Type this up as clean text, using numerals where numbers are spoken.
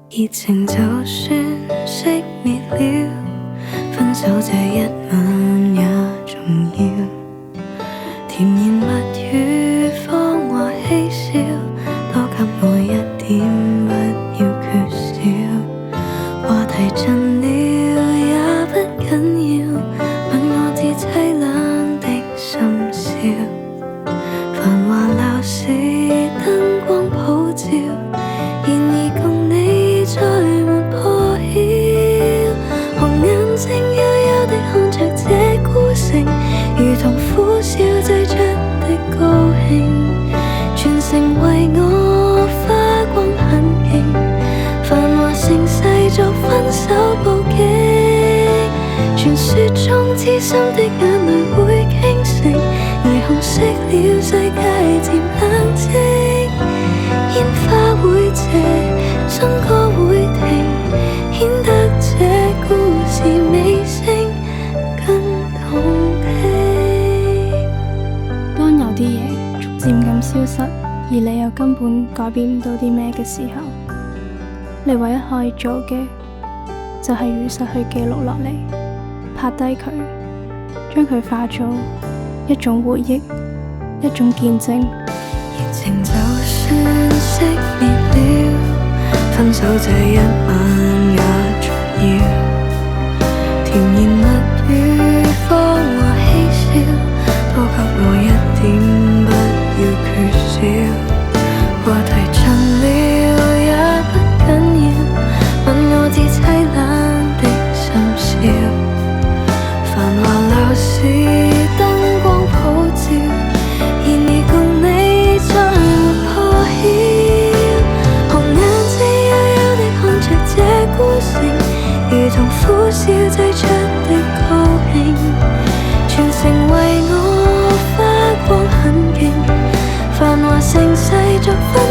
熱情就算熄滅了，分手這一晚也重要。甜言蜜語謊話嬉笑，多給我一點，不要缺少。話題盡了也不緊要，吻我至凄冷的深宵。繁華鬧市燈光普照，然而共你再沒破曉。紅眼睛幽幽地看着這孤城，如同苦笑擠出的高興。全城為我花光很勁，繁華盛世作分手佈景。傳說中痴心的眼淚會傾城，霓虹熄了世界漸冷靜，煙花會謝，笙歌會停，顯得這故事尾聲更動聽。 當有啲嘢逐漸咁消失，而你又根本改變唔到啲咩嘅時候，你唯一可以做嘅就係如實去記錄落嚟，拍低佢，將佢化做一種回憶，一種見證。 熱情就算熄滅了，分手這一晚也重要。甜言蜜語謊話嬉笑，多給我一點，不要缺少。話題盡了也不緊要，吻我至凄冷的深宵。繁華鬧市燈光普照，然而共你再沒破曉。紅眼睛幽幽地看着這孤城，如同苦笑擠出的高興。全城為我花光很勁，繁華盛世作分